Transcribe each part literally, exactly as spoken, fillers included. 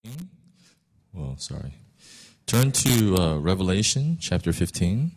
Well, sorry. Turn to uh, Revelation chapter fifteen.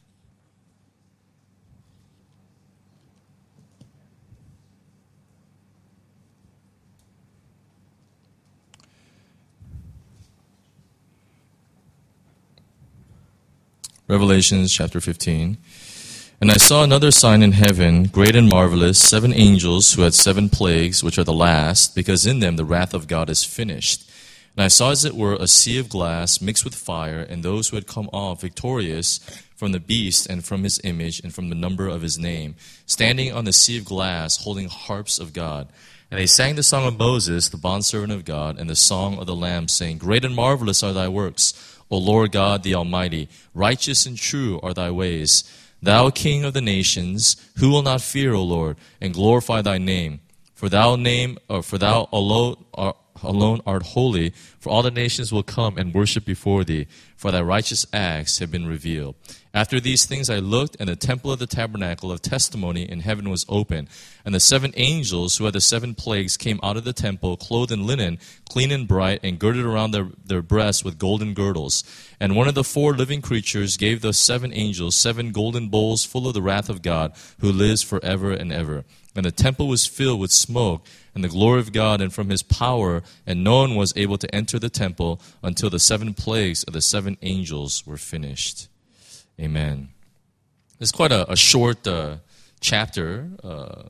Revelation chapter fifteen. And I saw another sign in heaven, great and marvelous, seven angels who had seven plagues, which are the last, because in them the wrath of God is finished. And I saw as it were a sea of glass mixed with fire, and those who had come off victorious from the beast and from his image and from the number of his name, standing on the sea of glass, holding harps of God. And they sang the song of Moses, the bondservant of God, and the song of the Lamb, saying, Great and marvelous are thy works, O Lord God the Almighty. Righteous and true are thy ways. Thou King of the nations, who will not fear, O Lord, and glorify thy name? For thou name, or for thou alone art, alone art holy, for all the nations will come and worship before thee, for thy righteous acts have been revealed. After these things I looked, and the temple of the tabernacle of testimony in heaven was open, and the seven angels who had the seven plagues came out of the temple, clothed in linen, clean and bright, and girded around their, their breasts with golden girdles. And one of the four living creatures gave the seven angels seven golden bowls full of the wrath of God, who lives forever and ever. And the temple was filled with smoke and the glory of God and from his power, and no one was able to enter the temple until the seven plagues of the seven angels were finished. Amen. It's quite a, a short uh, chapter uh,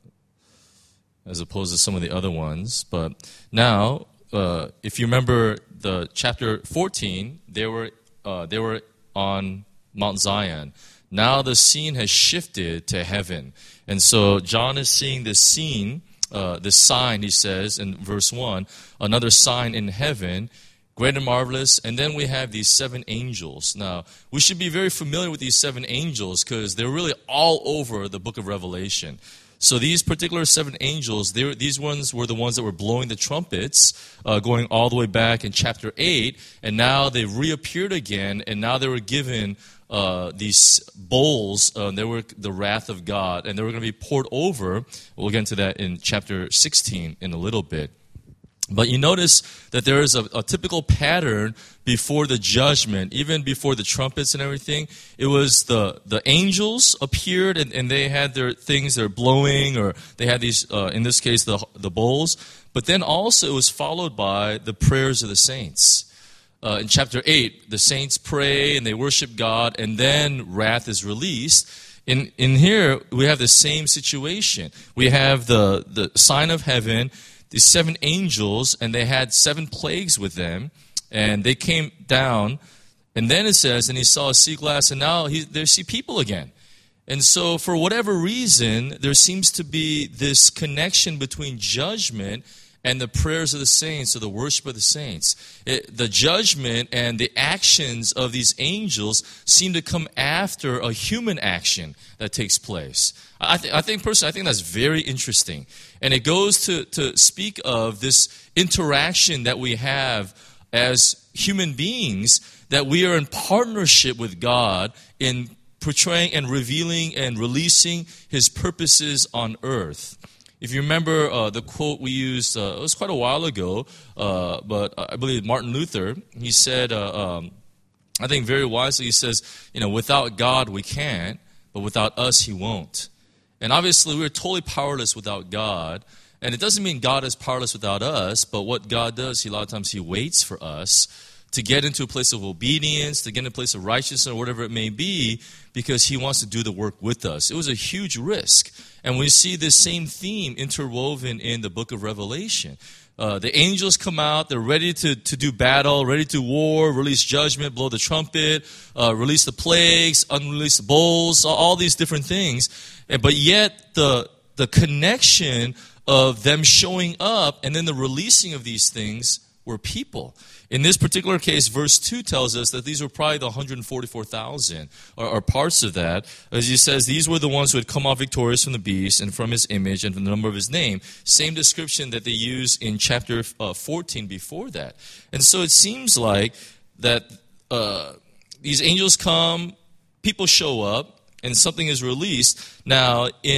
as opposed to some of the other ones. But now, uh, if you remember the chapter fourteen, they were uh, they were on Mount Zion. Now the scene has shifted to heaven. And so John is seeing this scene, uh, this sign, he says in verse one, another sign in heaven, great and marvelous. And then we have these seven angels. Now, we should be very familiar with these seven angels because they're really all over the book of Revelation. So these particular seven angels, they were, these ones were the ones that were blowing the trumpets, uh, going all the way back in chapter eight. And now they've reappeared again, and now they were given Uh, these bowls, uh, they were the wrath of God, and they were going to be poured over. We'll get into that in chapter sixteen in a little bit. But you notice that there is a, a typical pattern before the judgment, even before the trumpets and everything. It was the, the angels appeared, and, and they had their things they're blowing, or they had these, uh, in this case, the, the bowls. But then also it was followed by the prayers of the saints. Uh, in chapter eight, the saints pray and they worship God, and then wrath is released. In in here, we have the same situation. We have the, the sign of heaven, these seven angels, and they had seven plagues with them, and they came down. And then it says, and he saw a sea glass, and now he, they see people again. And so for whatever reason, there seems to be this connection between judgment and the prayers of the saints, or the worship of the saints. It, the judgment and the actions of these angels seem to come after a human action that takes place. I, th- I think personally, I think that's very interesting. And it goes to, to speak of this interaction that we have as human beings, that we are in partnership with God in portraying and revealing and releasing his purposes on earth. If you remember uh, the quote we used, uh, it was quite a while ago, uh, but I believe Martin Luther, he said, uh, um, I think very wisely, he says, you know, without God we can't, but without us he won't. And obviously we're totally powerless without God, and it doesn't mean God is powerless without us, but what God does, he, a lot of times he waits for us to get into a place of obedience, to get into a place of righteousness, or whatever it may be, because he wants to do the work with us. It was a huge risk. And we see this same theme interwoven in the book of Revelation. Uh, the angels come out, they're ready to, to do battle, ready to war, release judgment, blow the trumpet, uh, release the plagues, unrelease the bowls, all, all these different things. And, but yet the, the connection of them showing up and then the releasing of these things were people. In this particular case, verse two tells us that these were probably the one hundred forty-four thousand, or, or parts of that. As he says, these were the ones who had come off victorious from the beast and from his image and from the number of his name. Same description that they use in chapter uh, fourteen before that. And so it seems like that uh, these angels come, people show up, and something is released. Now, in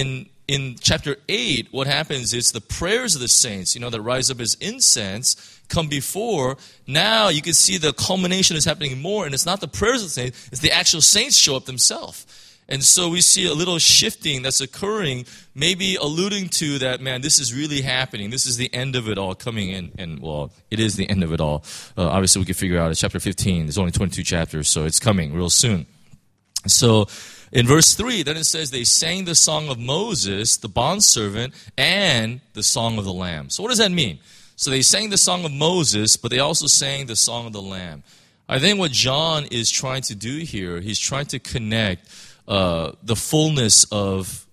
in chapter eight, what happens is the prayers of the saints, you know, that rise up as incense, come before. Now you can see the culmination is happening more, and it's not the prayers of the saints, it's the actual saints show up themselves. And so we see a little shifting that's occurring, maybe alluding to that, man, this is really happening. This is the end of it all coming in. And, well, it is the end of it all. Uh, obviously, we can figure out it's chapter fifteen. There's only twenty-two chapters, so it's coming real soon. So in verse three, then it says, they sang the song of Moses, the bondservant, and the song of the Lamb. So what does that mean? So they sang the song of Moses, but they also sang the song of the Lamb. I think what John is trying to do here, he's trying to connect Uh, the fullness of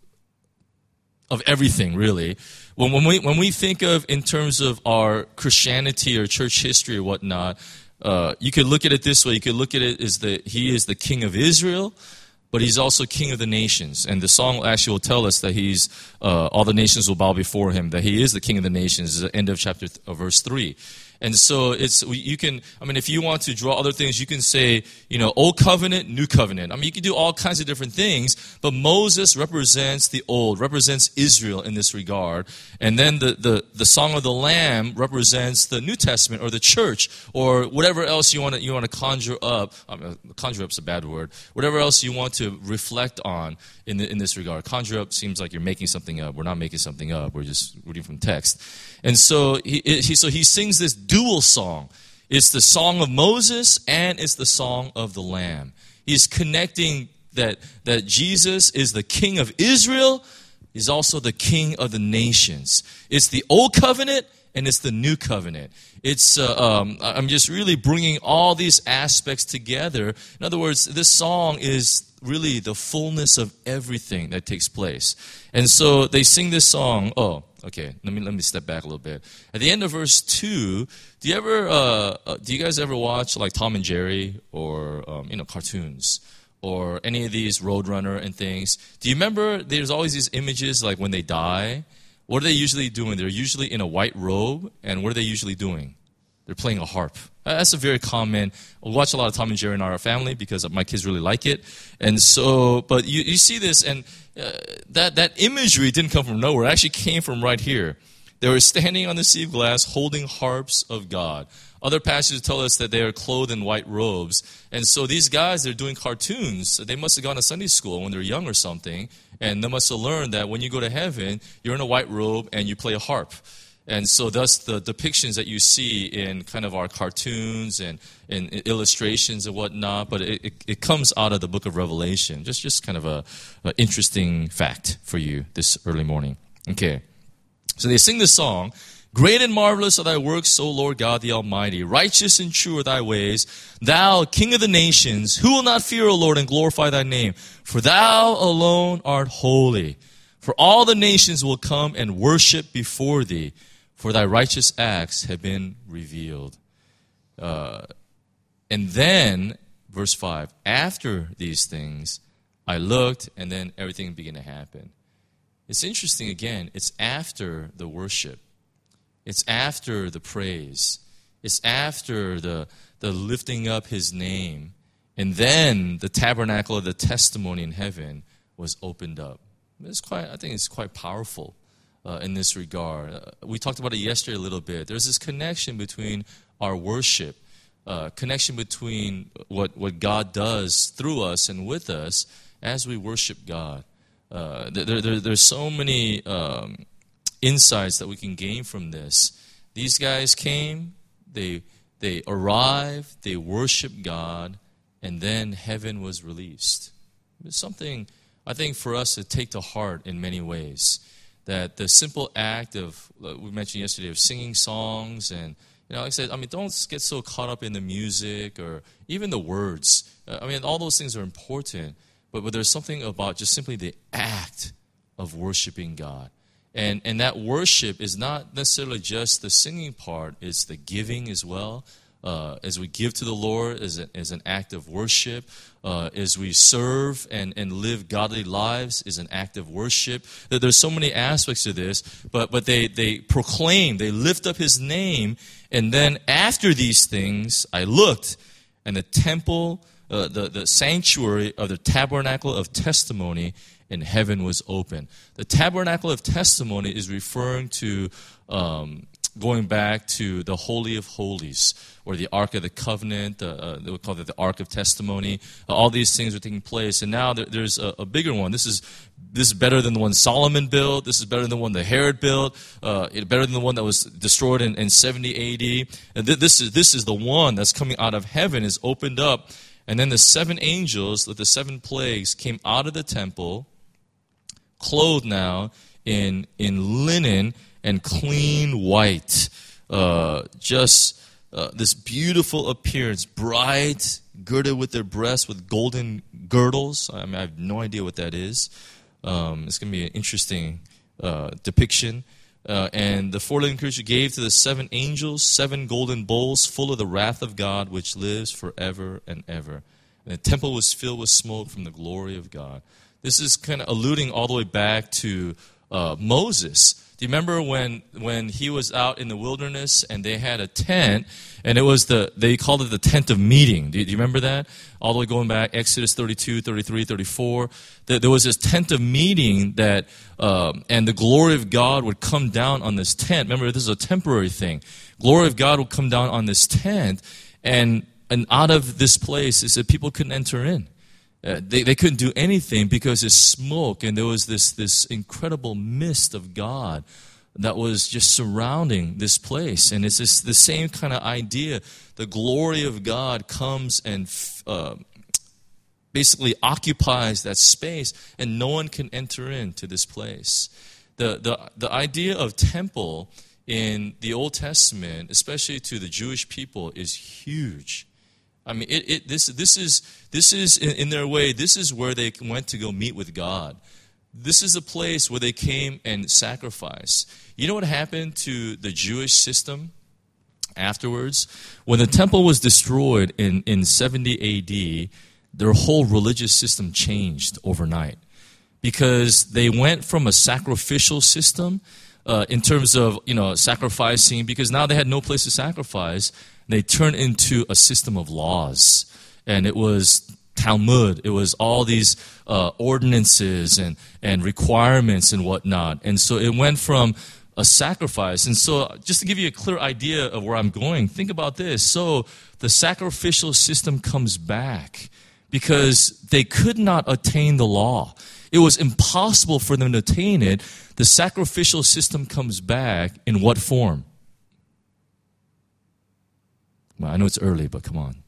of everything, really. When, when we when we think of in terms of our Christianity or church history or whatnot, uh, you could look at it this way. You could look at it as that he is the King of Israel, but he's also King of the nations. And the song actually will tell us that he's uh, all the nations will bow before him. That he is the King of the nations. Is the end of chapter th- of verse three. And so it's, you can, I mean, if you want to draw other things, you can say, you know, Old Covenant, New Covenant. I mean, you can do all kinds of different things, but Moses represents the Old, represents Israel in this regard. And then the, the, the Song of the Lamb represents the New Testament or the church or whatever else you want to, you want to conjure up. I mean, conjure up's a bad word. Whatever else you want to reflect on in, the, in this regard. Conjure up seems like you're making something up. We're not making something up. We're just reading from text. And so he, he, so he sings this dual song. It's the song of Moses and it's the song of the Lamb. He's connecting that, that Jesus is the King of Israel. He's also the King of the nations. It's the Old Covenant and it's the New Covenant. It's uh, um, I'm just really bringing all these aspects together. In other words, this song is really the fullness of everything that takes place. And so they sing this song. Oh, okay. Let me let me step back a little bit. At the end of verse two, do you ever uh, uh, do you guys ever watch like Tom and Jerry or um, you know cartoons or any of these Roadrunner and things? Do you remember there's always these images like when they die? What are they usually doing? They're usually in a white robe, and what are they usually doing? They're playing a harp. That's a very common. We watch a lot of Tom and Jerry in our family because my kids really like it. And so, but you, you see this, and uh, that, that imagery didn't come from nowhere. It actually came from right here. They were standing on the sea of glass holding harps of God. Other passages tell us that they are clothed in white robes. And so these guys, they're doing cartoons. They must have gone to Sunday school when they're young or something. And they must have learned that when you go to heaven, you're in a white robe and you play a harp. And so thus the depictions that you see in kind of our cartoons and, and illustrations and whatnot, but it, it, it comes out of the book of Revelation. Just just kind of a, a interesting fact for you this early morning. Okay. So they sing this song. Great and marvelous are thy works, O Lord God the Almighty. Righteous and true are thy ways. Thou, King of the nations, who will not fear, O Lord, and glorify thy name? For thou alone art holy. For all the nations will come and worship before thee, for thy righteous acts have been revealed. Uh, and then, verse five, after these things, I looked, and then everything began to happen. It's interesting, again, it's after the worship. It's after the praise. It's after the, the lifting up his name. And then the tabernacle of the testimony in heaven was opened up. It's quite, I think it's quite powerful uh, in this regard. Uh, we talked about it yesterday a little bit. There's this connection between our worship, uh, connection between what, what God does through us and with us as we worship God. Uh, there, there, there's so many um, insights that we can gain from this. These guys came, they they arrived, they worshiped God, and then heaven was released. It's something I think for us to take to heart in many ways. That the simple act of, we mentioned yesterday, of singing songs and, you know, like I said, I mean, don't get so caught up in the music or even the words. Uh, I mean, all those things are important, but, but there's something about just simply the act of worshiping God. And and that worship is not necessarily just the singing part, it's the giving as well. Uh, as we give to the Lord as, a, as an act of worship, uh, as we serve and, and live godly lives is an act of worship. There's so many aspects to this, but, but they, they proclaim, they lift up his name, and then after these things, I looked, and the temple, uh, the, the sanctuary of the tabernacle of testimony and heaven was open. The tabernacle of testimony is referring to um, going back to the Holy of Holies, or the Ark of the Covenant, uh, they would call it the Ark of Testimony. Uh, all these things are taking place, and now there, there's a, a bigger one. This is this is better than the one Solomon built. This is better than the one that Herod built. Uh, it, better than the one that was destroyed in, in seventy A D. And th- this is this is the one that's coming out of heaven, is opened up, and then the seven angels with the seven plagues came out of the temple, clothed now in in linen and clean white, uh, just uh, this beautiful appearance, bright, girded with their breasts with golden girdles. I mean, I have no idea what that is. Um, it's going to be an interesting uh, depiction. Uh, and the four living creatures gave to the seven angels seven golden bowls full of the wrath of God, which lives forever and ever. And the temple was filled with smoke from the glory of God. This is kind of alluding all the way back to uh, Moses. Do you remember when when he was out in the wilderness and they had a tent, and it was the, they called it the tent of meeting. Do you, do you remember that? All the way going back, Exodus thirty-two, thirty-three, thirty-four. There, there was this tent of meeting that, um, and the glory of God would come down on this tent. Remember, this is a temporary thing. Glory of God would come down on this tent, and, and out of this place, it said people couldn't enter in. Uh, they, they couldn't do anything because there's smoke, and there was this, this incredible mist of God that was just surrounding this place. And it's this, the same kind of idea. The glory of God comes and uh, basically occupies that space, and no one can enter into this place. The, the, the idea of temple in the Old Testament, especially to the Jewish people, is huge. I mean, it, it, this, this is, this is in, in their way, this is where they went to go meet with God. This is a place where they came and sacrificed. You know what happened to the Jewish system afterwards? When the temple was destroyed in, in seventy A D, their whole religious system changed overnight. Because they went from a sacrificial system uh, in terms of, you know, sacrificing, because now they had no place to sacrifice. They turned into a system of laws, and it was Talmud. It was all these uh, ordinances and, and requirements and whatnot. And so it went from a sacrifice. And so just to give you a clear idea of where I'm going, think about this. So the sacrificial system comes back because they could not attain the law. It was impossible for them to attain it. The sacrificial system comes back in what form? Well, I know it's early, but come on.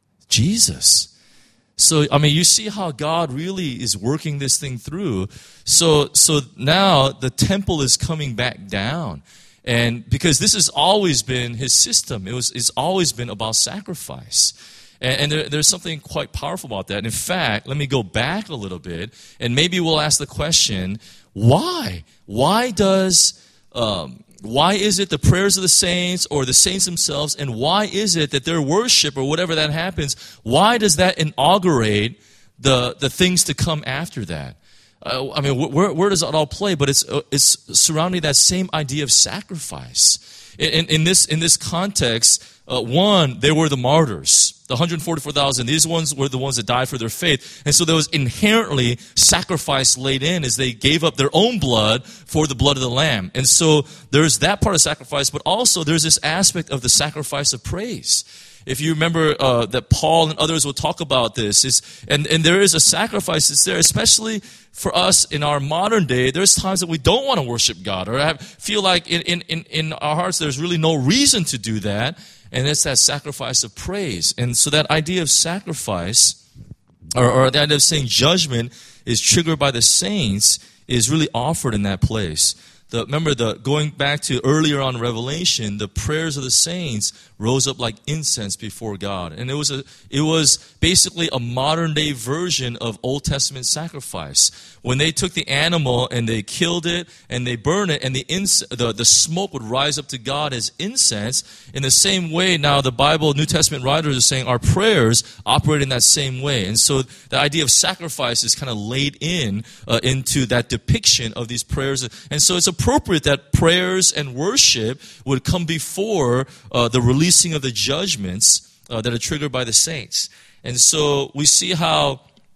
Jesus. So, I mean, you see how God really is working this thing through. So, so now the temple is coming back down. And because this has always been his system. It was, it's always been about sacrifice. And, and there, there's something quite powerful about that. And in fact, let me go back a little bit, and maybe we'll ask the question, why? Why does... Um, Why is it the prayers of the saints or the saints themselves, and why is it that their worship or whatever that happens, why does that inaugurate the, the things to come after that? Uh, I mean, where, where does it all play? But it's, uh, it's surrounding that same idea of sacrifice. In, in, in, this, in this context, uh, one, they were the martyrs. The one hundred forty-four thousand, these ones were the ones that died for their faith. And so there was inherently sacrifice laid in as they gave up their own blood for the blood of the Lamb. And so there's that part of sacrifice, but also there's this aspect of the sacrifice of praise. If you remember uh, that Paul and others will talk about this, is, and, and there is a sacrifice that's there, especially for us in our modern day. There's times that we don't want to worship God, or have, feel like in, in, in our hearts there's really no reason to do that. And it's that sacrifice of praise. And so that idea of sacrifice, or, or the idea of saying judgment is triggered by the saints, is really offered in that place. The, remember, the going back to earlier on Revelation, the prayers of the saints rose up like incense before God. And it was a, it was basically a modern-day version of Old Testament sacrifice. When they took the animal and they killed it and they burned it, and the, ins- the, the smoke would rise up to God as incense, in the same way now the Bible, New Testament writers are saying our prayers operate in that same way. And so the idea of sacrifice is kind of laid in uh, into that depiction of these prayers. And so it's appropriate that prayers and worship would come before uh, the releasing of the judgments uh, that are triggered by the saints. And so we see how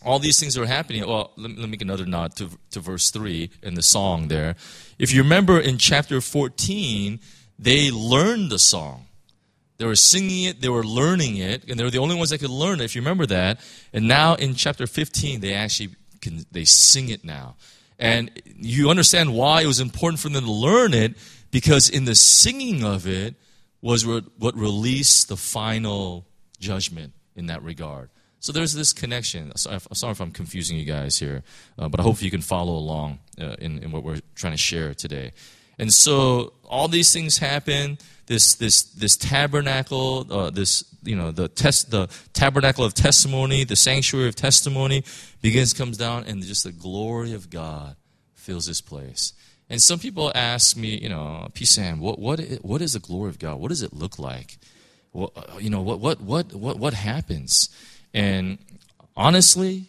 all these things are happening. Well, let me, let me make another nod to, to verse three in the song there. If you remember in chapter fourteen, they learned the song. They were singing it, they were learning it, and they were the only ones that could learn it, if you remember that. And now in chapter fifteen, they actually can, they sing it now. And you understand why it was important for them to learn it, because in the singing of it was what released the final judgment in that regard. So there's this connection. I'm sorry if I'm confusing you guys here, uh, but I hope you can follow along uh, in, in what we're trying to share today. And so all these things happen. This this this tabernacle, uh, this you know the test the tabernacle of testimony, the sanctuary of testimony begins comes down, and just the glory of God fills this place. And some people ask me, you know, P. Sam, what what what is the glory of God? What does it look like? What, you know, what what what what what happens? And honestly,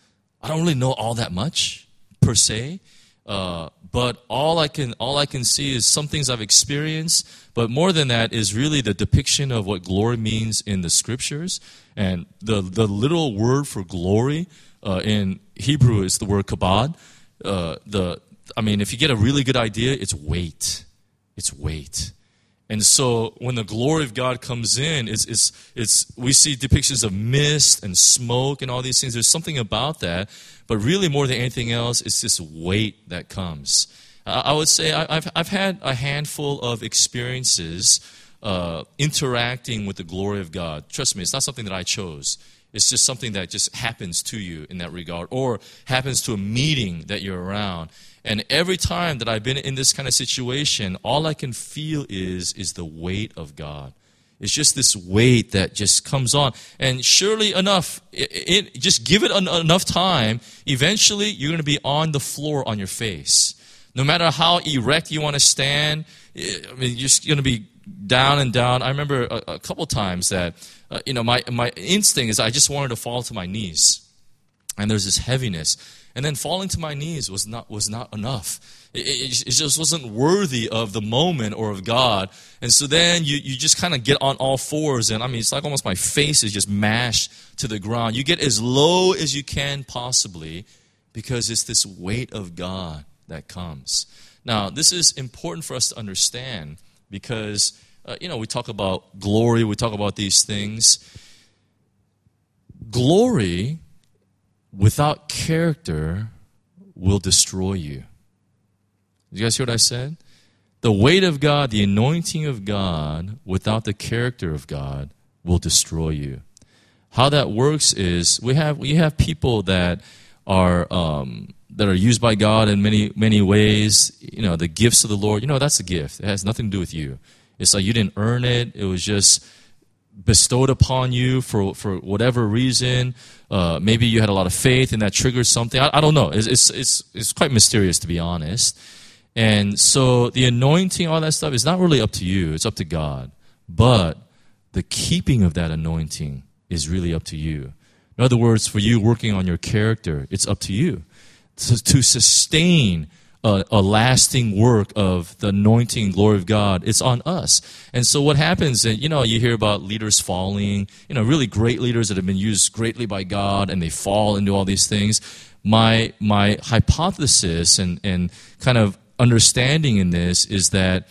I don't really know all that much per se. Uh, but all I can all I can see is some things I've experienced. But more than that is really the depiction of what glory means in the scriptures. And the the literal word for glory uh, in Hebrew is the word kabod. Uh, the I mean, if you get a really good idea, it's weight. It's weight. And so when the glory of God comes in, it's, it's, it's, we see depictions of mist and smoke and all these things. There's something about that. But really more than anything else, it's this weight that comes. Uh, I would say I, I've, I've had a handful of experiences uh, interacting with the glory of God. Trust me, it's not something that I chose. It's just something that just happens to you in that regard, or happens to a meeting that you're around. And every time that I've been in this kind of situation, all I can feel is, is the weight of God. It's just this weight that just comes on. And surely enough, it, it, just give it en- enough time, eventually you're going to be on the floor on your face. No matter how erect you want to stand, I mean, you're just going to be down and down. I remember a, a couple times that, uh, you know, my, my instinct is I just wanted to fall to my knees. And there's this heaviness. And then falling to my knees was not was not enough. It, it, it just wasn't worthy of the moment or of God. And so then you, you just kind of get on all fours. And I mean, it's like almost my face is just mashed to the ground. You get as low as you can possibly, because it's this weight of God that comes. Now, this is important for us to understand, because, uh, you know, we talk about glory. We talk about these things. Glory without character will destroy you. Did you guys hear what I said? The weight of God, the anointing of God, without the character of God, will destroy you. How that works is we have we have people that are um, that are used by God in many many ways. You know, the gifts of the Lord. You know, that's a gift. It has nothing to do with you. It's like you didn't earn it. It was just bestowed upon you for for whatever reason. Uh, maybe you had a lot of faith and that triggered something. I, I don't know. It's, it's it's it's quite mysterious, to be honest. And so the anointing, all that stuff, is not really up to you. It's up to God. But the keeping of that anointing is really up to you. In other words, for you working on your character, it's up to you to, to sustain A, a lasting work of the anointing glory of God. It's on us. And so what happens, and you know, you hear about leaders falling, you know, really great leaders that have been used greatly by God, and they fall into all these things. My my hypothesis and, and kind of understanding in this is that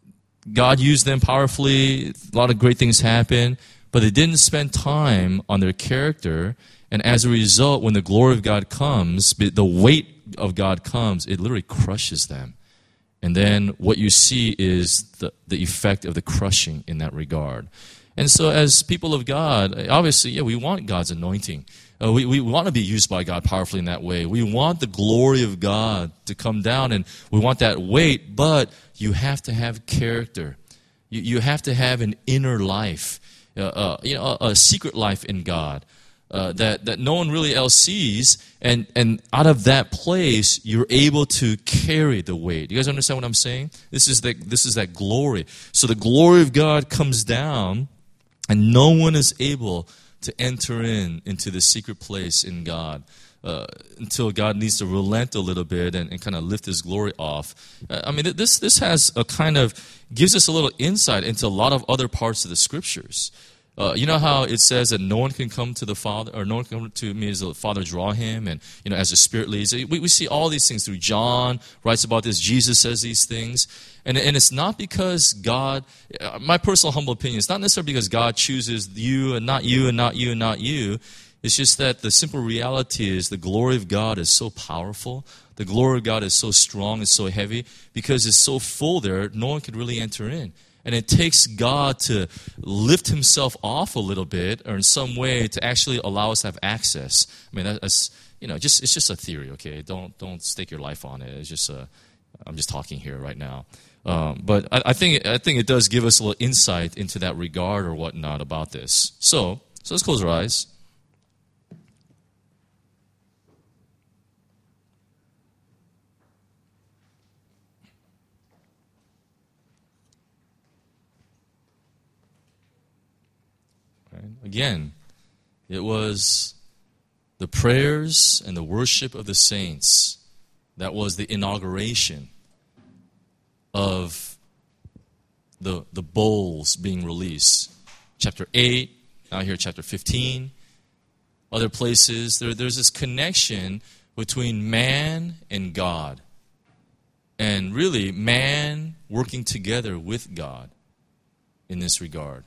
God used them powerfully, a lot of great things happened, but they didn't spend time on their character, and as a result, when the glory of God comes, the weight of God comes, it literally crushes them. And then what you see is the, the effect of the crushing in that regard. And so as people of God, obviously, yeah, we want God's anointing. Uh, we, we want to be used by God powerfully in that way. We want the glory of God to come down, and we want that weight, but you have to have character. You, you have to have an inner life, uh, uh, you know, a, a secret life in God. Uh, that, that no one really else sees, and, and out of that place, you're able to carry the weight. You guys understand what I'm saying? This is, the, this is that glory. So the glory of God comes down, and no one is able to enter in into the secret place in God uh, until God needs to relent a little bit and, and kind of lift His glory off. Uh, I mean, this, this has a kind of, gives us a little insight into a lot of other parts of the Scriptures. Uh, you know how it says that no one can come to the Father, or no one can come to me as the Father draw him, and you know, as the Spirit leads. We, we see all these things through John writes about this. Jesus says these things, and and it's not because God. My personal humble opinion, it's not necessarily because God chooses you and not you and not you and not you. It's just that the simple reality is the glory of God is so powerful. The glory of God is so strong and so heavy because it's so full there. No one could really enter in. And it takes God to lift himself off a little bit or in some way to actually allow us to have access. I mean, that's, you know, just it's just a theory, okay? Don't don't stake your life on it. It's just a, I'm just talking here right now. Um, but I, I think I think it does give us a little insight into that regard or whatnot about this. So, so let's close our eyes. Again, it was the prayers and the worship of the saints that was the inauguration of the, the bowls being released. Chapter eight, now here chapter fifteen, other places. There, there's this connection between man and God. And really, man working together with God in this regard.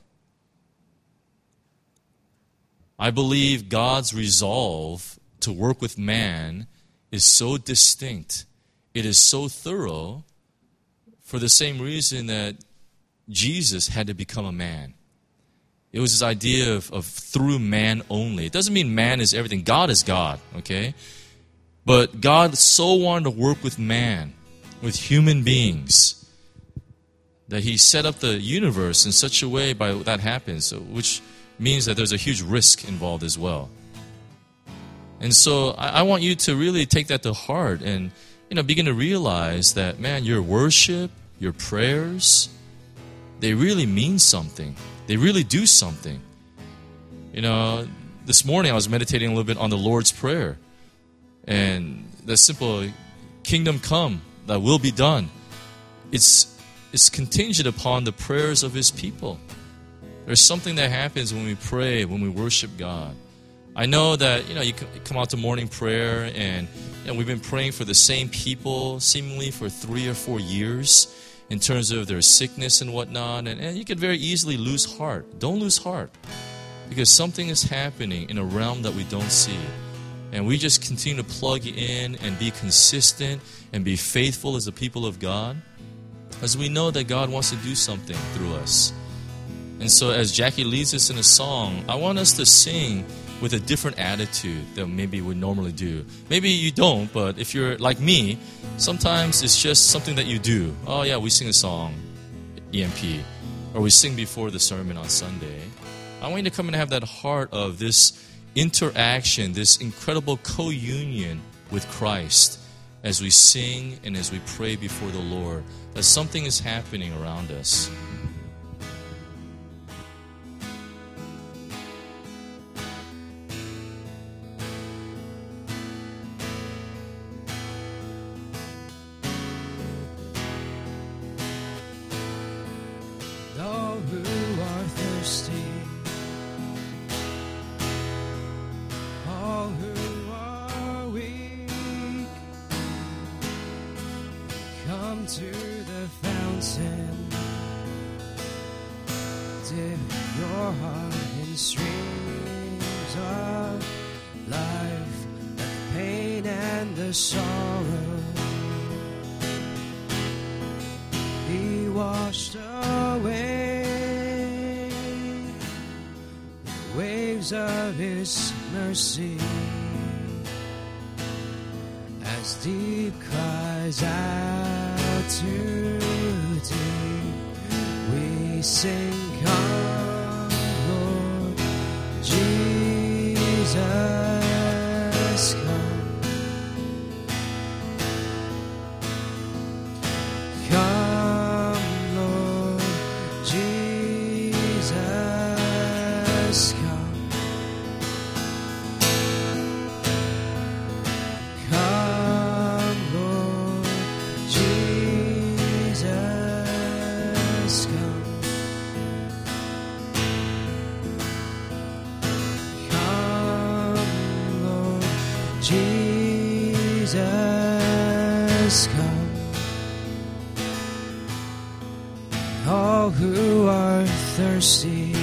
I believe God's resolve to work with man is so distinct. It is so thorough for the same reason that Jesus had to become a man. It was this idea of, of through man only. It doesn't mean man is everything. God is God, okay? But God so wanted to work with man, with human beings, that he set up the universe in such a way by that happens, which means that there's a huge risk involved as well. And so I, I want you to really take that to heart and, you know, begin to realize that, man, your worship, your prayers, they really mean something. They really do something. You know, this morning I was meditating a little bit on the Lord's Prayer. And the simple, kingdom come, thy will be done. It's, it's contingent upon the prayers of his people. There's something that happens when we pray, when we worship God. I know that, you know, you come out to morning prayer and, you know, we've been praying for the same people seemingly for three or four years in terms of their sickness and whatnot. And, and you can very easily lose heart. Don't lose heart because something is happening in a realm that we don't see. And we just continue to plug in and be consistent and be faithful as the people of God as we know that God wants to do something through us. And so as Jackie leads us in a song, I want us to sing with a different attitude than maybe we normally do. Maybe you don't, but if you're like me, sometimes it's just something that you do. Oh yeah, we sing a song, E M P, or we sing before the sermon on Sunday. I want you to come and have that heart of this interaction, this incredible co-union with Christ as we sing and as we pray before the Lord, that something is happening around us. Of his mercy, as deep cries out to deep, we sing, come, Lord Jesus, come, come, Lord Jesus, come. Jesus, come. All who are thirsty,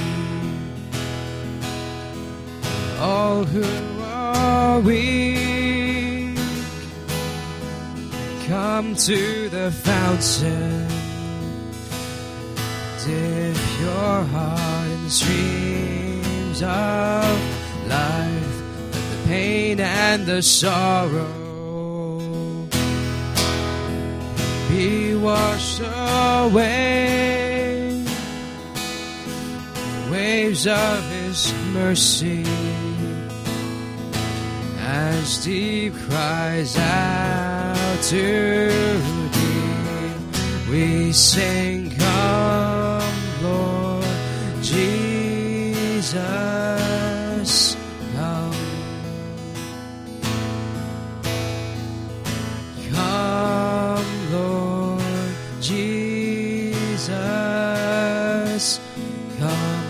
all who are weak, come to the fountain. Dip your heart in the streams of life. Let the pain and the sorrow be washed away. Waves of His mercy as deep cries out to Thee. We sing, come, Lord Jesus, come. Come, Lord Jesus, come.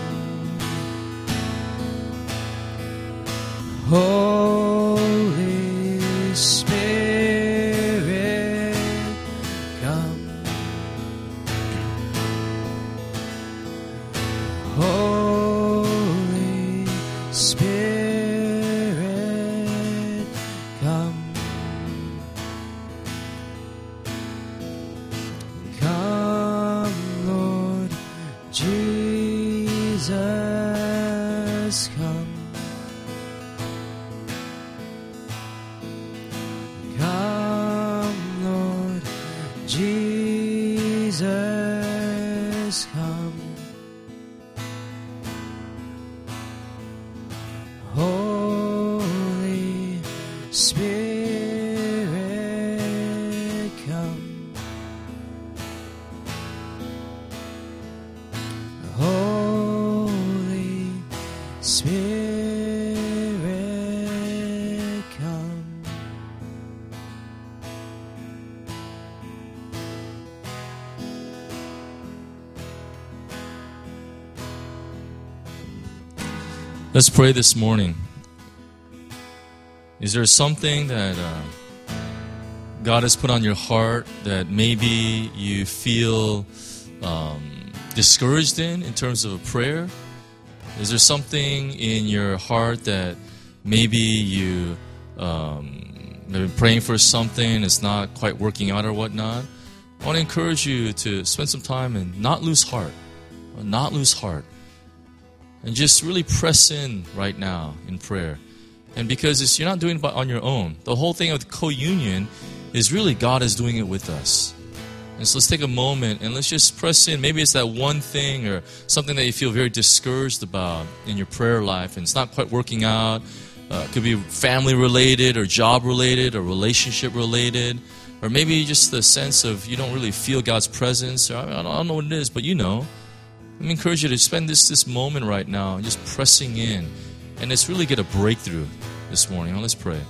Holy Spirit, come. Holy Spirit, come. Come, Lord Jesus, come. Come, Lord Jesus, come. Holy Spirit, come. Holy Spirit, come. Let's pray this morning. Is there something that uh, God has put on your heart that maybe you feel um, discouraged in, in terms of a prayer? Is there something in your heart that maybe you um, have been praying for something, it's not quite working out or whatnot? I want to encourage you to spend some time and not lose heart. Not lose heart. And just really press in right now in prayer. And because it's, you're not doing it on your own. The whole thing of co-union is really God is doing it with us. And so let's take a moment and let's just press in. Maybe it's that one thing or something that you feel very discouraged about in your prayer life and it's not quite working out. Uh, it could be family related or job related or relationship related. Or maybe just the sense of you don't really feel God's presence. Or I don't, I don't know what it is, but you know. Let me encourage you to spend this, this moment right now just pressing in. And let's really get a breakthrough this morning. Now let's pray.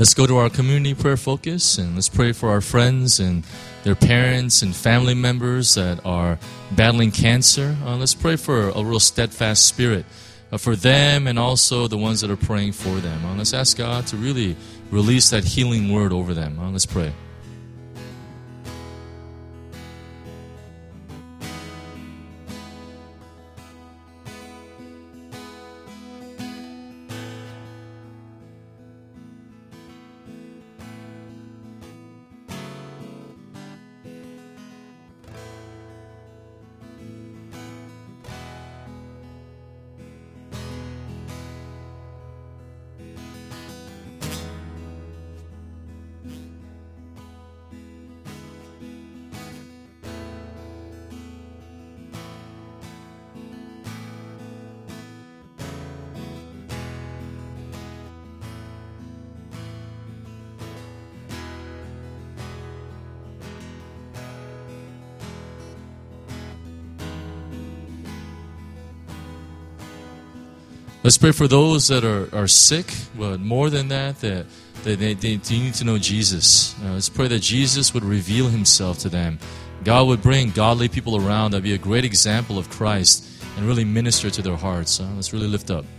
Let's go to our community prayer focus and let's pray for our friends and their parents and family members that are battling cancer. Uh, let's pray for a real steadfast spirit uh, for them and also the ones that are praying for them. Uh, let's ask God to really release that healing word over them. Uh, let's pray. Let's pray for those that are, are sick, but more than that, that, that they, they, they need to know Jesus. Uh, let's pray that Jesus would reveal himself to them. God would bring godly people around that would be a great example of Christ and really minister to their hearts. Uh, let's really lift up.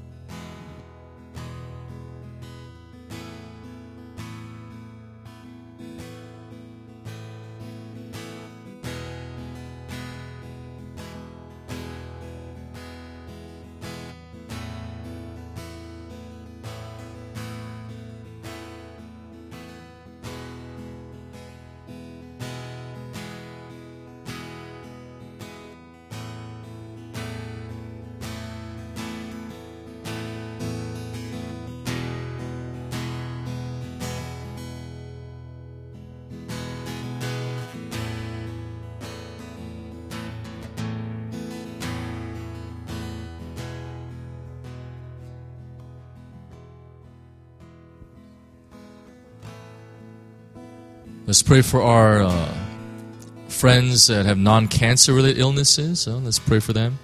Let's pray for our uh, friends that have non-cancer related illnesses. So let's pray for them.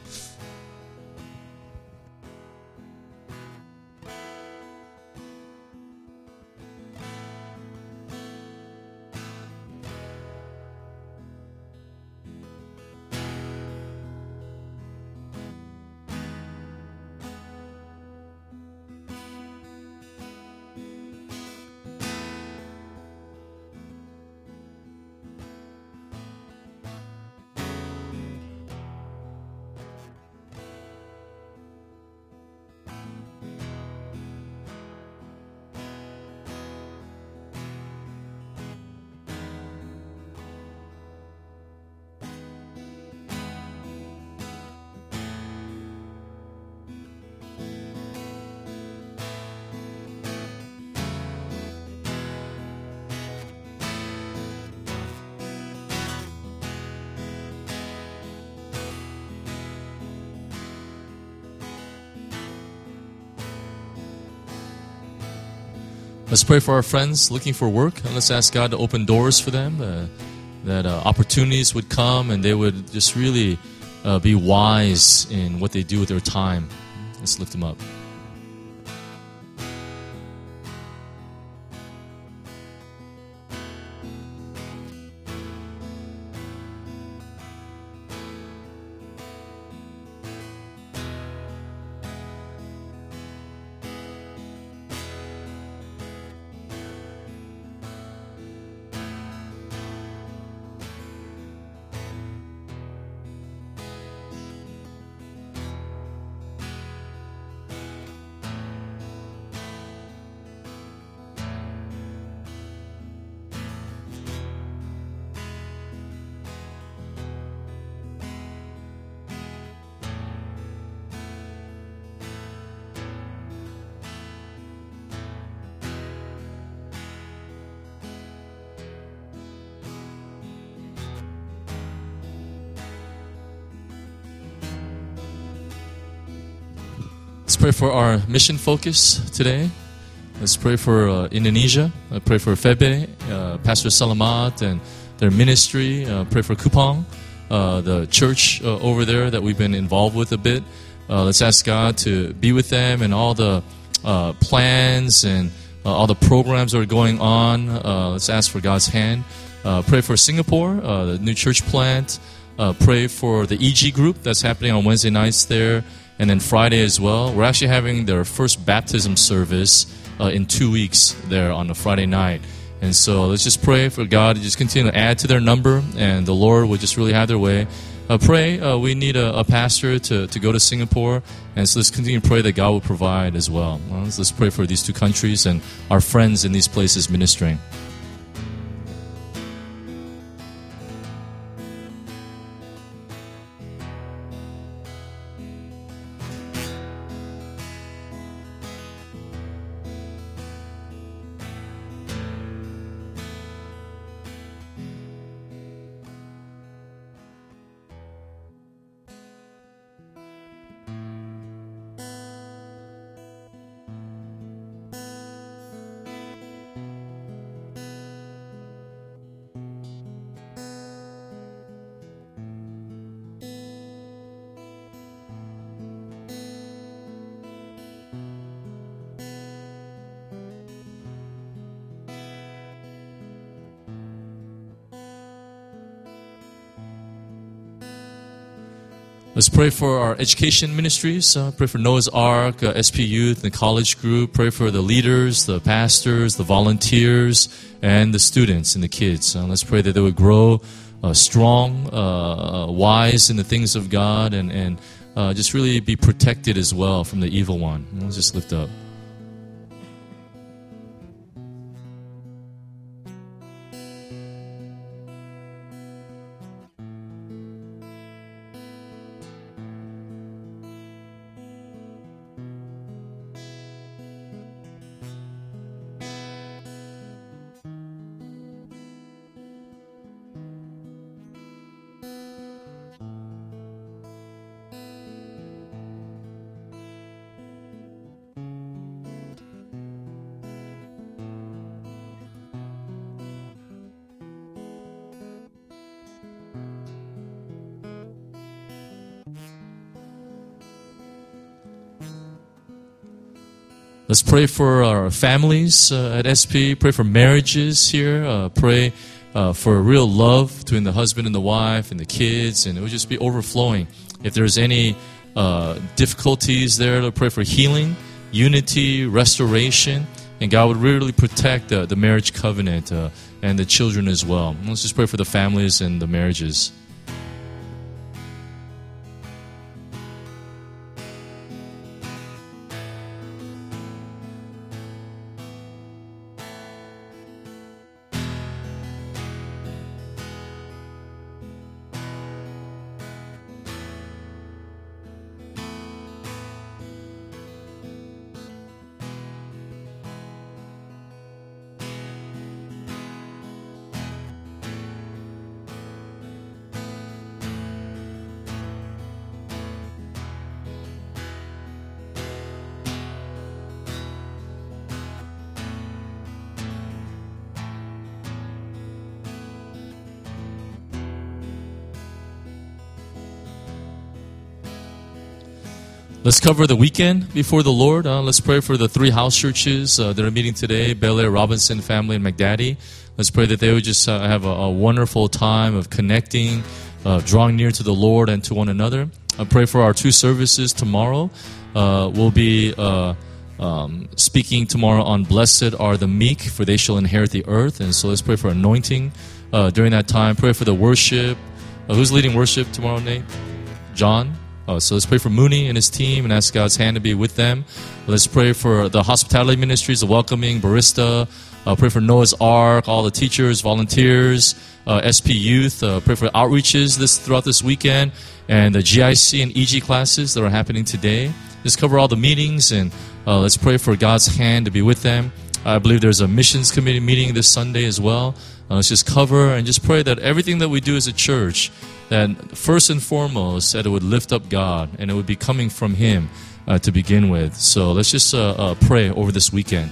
Let's pray for our friends looking for work, and let's ask God to open doors for them, uh, that uh, opportunities would come and they would just really uh, be wise in what they do with their time. Let's lift them up. Let's pray for our mission focus today. Let's pray for uh, Indonesia. I pray for Febe, uh, Pastor Salamat, and their ministry. Uh, pray for Kupang, uh, the church uh, over there that we've been involved with a bit. Uh, let's ask God to be with them and all the uh, plans and uh, all the programs that are going on. Uh, let's ask for God's hand. Uh, pray for Singapore, uh, the new church plant. Uh, pray for the E G group that's happening on Wednesday nights there, and then Friday as well. We're actually having their first baptism service uh, in two weeks there on a Friday night. And so let's just pray for God to just continue to add to their number, and the Lord will just really have their way. Uh, pray, uh, we need a, a pastor to, to go to Singapore, and so let's continue to pray that God will provide as well. well so let's pray for these two countries and our friends in these places ministering. Let's pray for our education ministries. Uh, pray for Noah's Ark, uh, S P Youth, the college group. Pray for the leaders, the pastors, the volunteers, and the students and the kids. Uh, let's pray that they would grow uh, strong, uh, wise in the things of God, and, and uh, just really be protected as well from the evil one. Let's just lift up. Let's pray for our families uh, at S P. Pray for marriages here. Uh, pray uh, for real love between the husband and the wife and the kids, and it would just be overflowing. If there's any uh, difficulties there, let's pray for healing, unity, restoration, and God would really protect uh, the marriage covenant uh, and the children as well. Let's just pray for the families and the marriages. Let's cover the weekend before the Lord. Uh, let's pray for the three house churches uh, that are meeting today, Bel Air, Robinson family, and McDaddy. Let's pray that they would just uh, have a, a wonderful time of connecting, uh, drawing near to the Lord and to one another. I pray for our two services tomorrow. Uh, we'll be uh, um, speaking tomorrow on Blessed are the meek, for they shall inherit the earth. And so let's pray for anointing uh, during that time. Pray for the worship. Uh, who's leading worship tomorrow, Nate? John? Uh, so let's pray for Mooney and his team and ask God's hand to be with them. Let's pray for the hospitality ministries, the welcoming, barista. Uh, pray for Noah's Ark, all the teachers, volunteers, uh, S P Youth. Uh, pray for outreaches this throughout this weekend, and the G I C and E G classes that are happening today. Just cover all the meetings, and uh, let's pray for God's hand to be with them. I believe there's a missions committee meeting this Sunday as well. Uh, let's just cover and just pray that everything that we do as a church, that first and foremost, that it would lift up God, and it would be coming from Him uh, to begin with. So let's just uh, uh, pray over this weekend.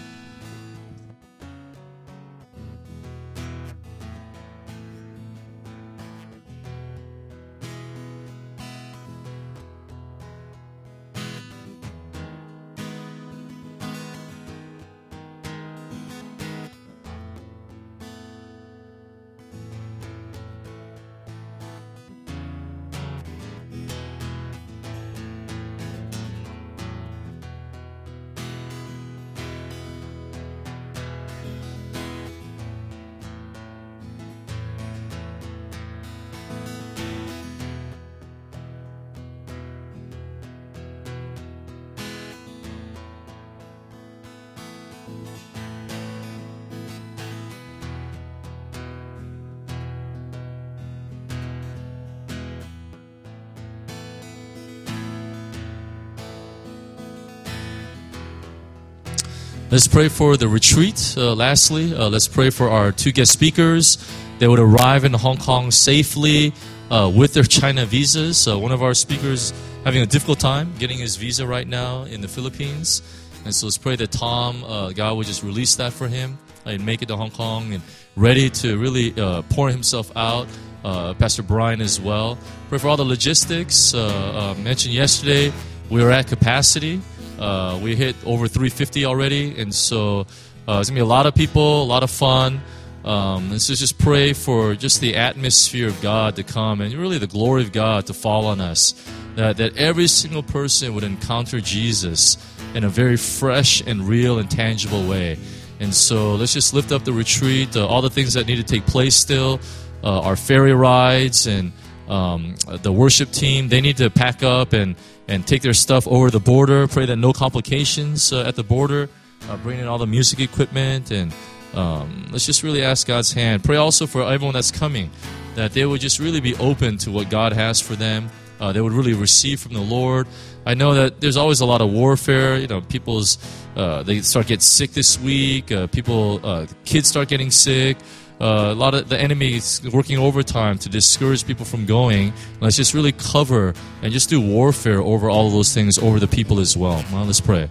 Let's pray for the retreat. Uh, lastly, uh, let's pray for our two guest speakers. They would arrive in Hong Kong safely uh, with their China visas. Uh, one of our speakers having a difficult time getting his visa right now in the Philippines. And so let's pray that Tom, uh, God would just release that for him and make it to Hong Kong and ready to really uh, pour himself out. Uh, Pastor Brian as well. Pray for all the logistics. Uh, uh, mentioned yesterday, we were at capacity. Uh, we hit over three fifty already, and so uh, it's going to be a lot of people, a lot of fun. Um, and so just pray for just the atmosphere of God to come and really the glory of God to fall on us. That, that every single person would encounter Jesus in a very fresh and real and tangible way. And so let's just lift up the retreat, uh, all the things that need to take place still, uh, our ferry rides and um, the worship team. They need to pack up and and take their stuff over the border. Pray that no complications uh, at the border. Uh, bring in all the music equipment. And um, let's just really ask God's hand. Pray also for everyone that's coming, that they would just really be open to what God has for them. Uh, they would really receive from the Lord. I know that there's always a lot of warfare. You know, people's, uh, they start getting sick this week. Uh, people, uh, kids start getting sick. Uh, a lot of the enemy is working overtime to discourage people from going. Let's just really cover and just do warfare over all of those things over the people as well. Well, let's pray.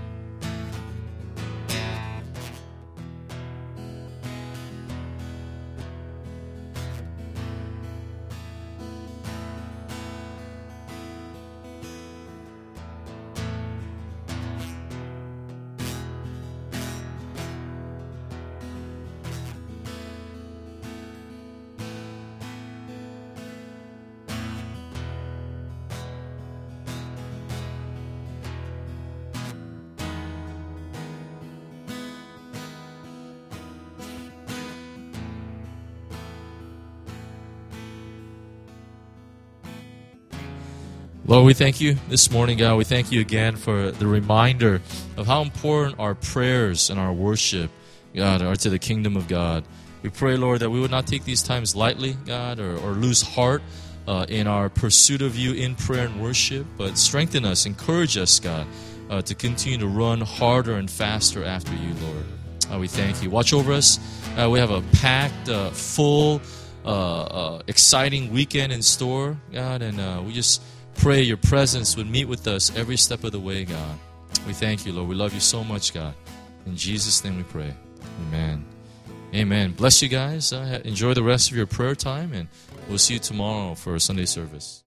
Lord, we thank you this morning, God. We thank you again for the reminder of how important our prayers and our worship, God, are to the kingdom of God. We pray, Lord, that we would not take these times lightly, God, or, or lose heart uh, in our pursuit of you in prayer and worship, but strengthen us, encourage us, God, uh, to continue to run harder and faster after you, Lord. Uh, we thank you. Watch over us. Uh, we have a packed, uh, full, uh, uh, exciting weekend in store, God, and uh, we just pray your presence would meet with us every step of the way, God. We thank you, Lord. We love you so much, God. In Jesus' name we pray. Amen. Amen. Bless you guys. Uh, enjoy the rest of your prayer time, and we'll see you tomorrow for a Sunday service.